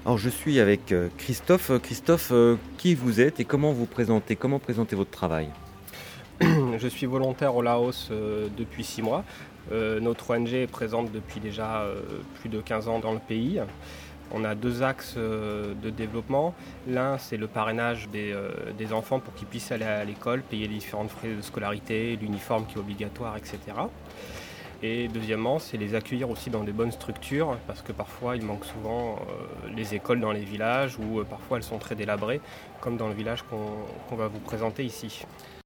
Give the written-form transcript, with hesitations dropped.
Alors je suis avec Christophe. Christophe, qui vous êtes et comment vous présentez? Comment présentez votre travail? Je suis volontaire au Laos depuis 6 mois. Notre ONG est présente depuis déjà plus de 15 ans dans le pays. On a deux axes de développement. L'un, c'est le parrainage des enfants pour qu'ils puissent aller à l'école, payer les différents frais de scolarité, l'uniforme qui est obligatoire, etc. Et deuxièmement, c'est les accueillir aussi dans des bonnes structures, parce que parfois il manque souvent les écoles dans les villages, ou parfois elles sont très délabrées, comme dans le village qu'on va vous présenter ici.